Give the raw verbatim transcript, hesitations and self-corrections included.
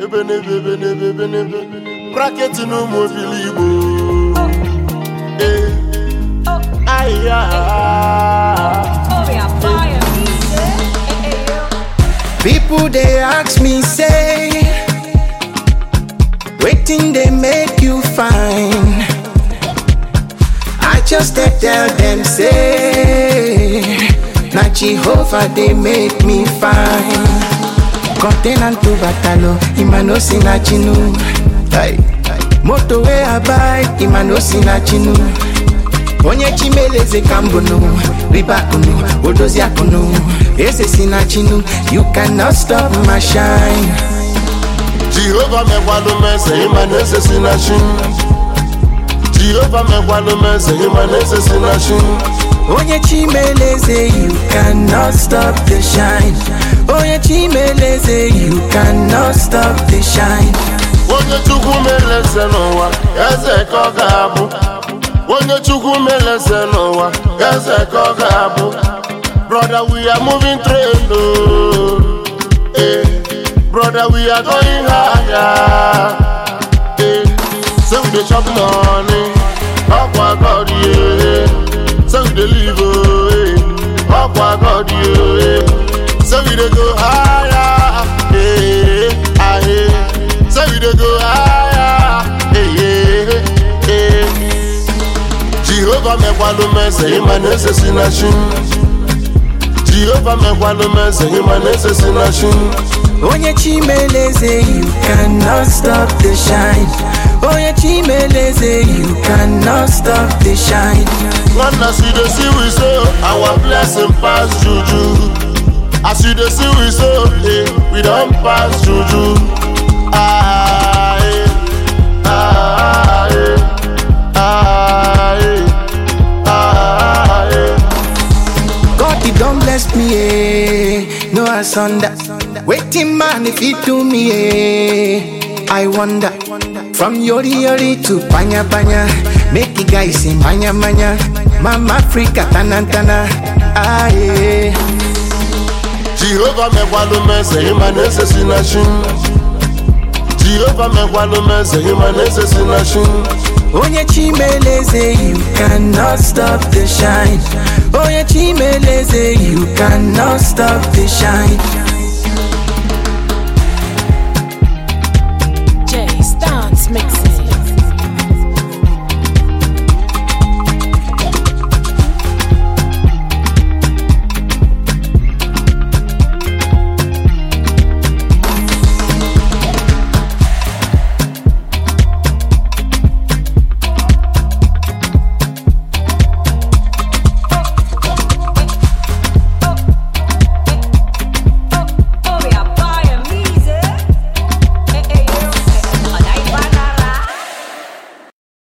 Bracket no more believe. Eh. People they ask me say, waiting they make you fine. I just they tell them say, na Jehovah they make me fine. Continent to batalo, imano sinachinu. Moto we abai, imano sinachinu. Onye chimeleze kambono, ribakunu, odoziakunu, ese sinachinu. You cannot stop my shine. Jehovah me walo mese, imanese sinachinu. Jehovah me walo mese, imanese sinachinu. Onye chimeleze, you cannot stop the shine. Onye chimeleze, you cannot stop the shine. Onye chukumeleze nowa, eze kogabu. Onye chukumeleze nowa, eze kogabu. Brother, we are moving train, oh. Eh. Brother, we are going higher. Eh. So we dey chop money, okwa God, yeah. So we dey live, oh, eh. Okwa God, yeah. So we dey go higher, eh, ah, eh. So we dey go higher, eh, eh, eh. Jehovah me walo mese, imanese sinachinu. Jehovah me walo mese, imanese sinachinu. Onye chimeleze, you cannot stop the shine. Onye chimeleze, you cannot stop the shine. One as you dey see we so, our blessing pass juju. As you dey see we so, eh, we don't pass juju. Ah, eh, ah, eh, ah, eh, ah, eh. God, he don't bless me, eh. No asunder. Waiting man if he do me, eh. I wonder. From yori yori to panya panya, make the guys sing manya manya. Mama Africa tanantana, ah yeah. Jehovah me walo mese, imanese sinachinu. Jehovah me walo mese, imanese sinachinu. Onye chimeleze, you cannot stop the shine. Onye chimeleze, you cannot stop the shine.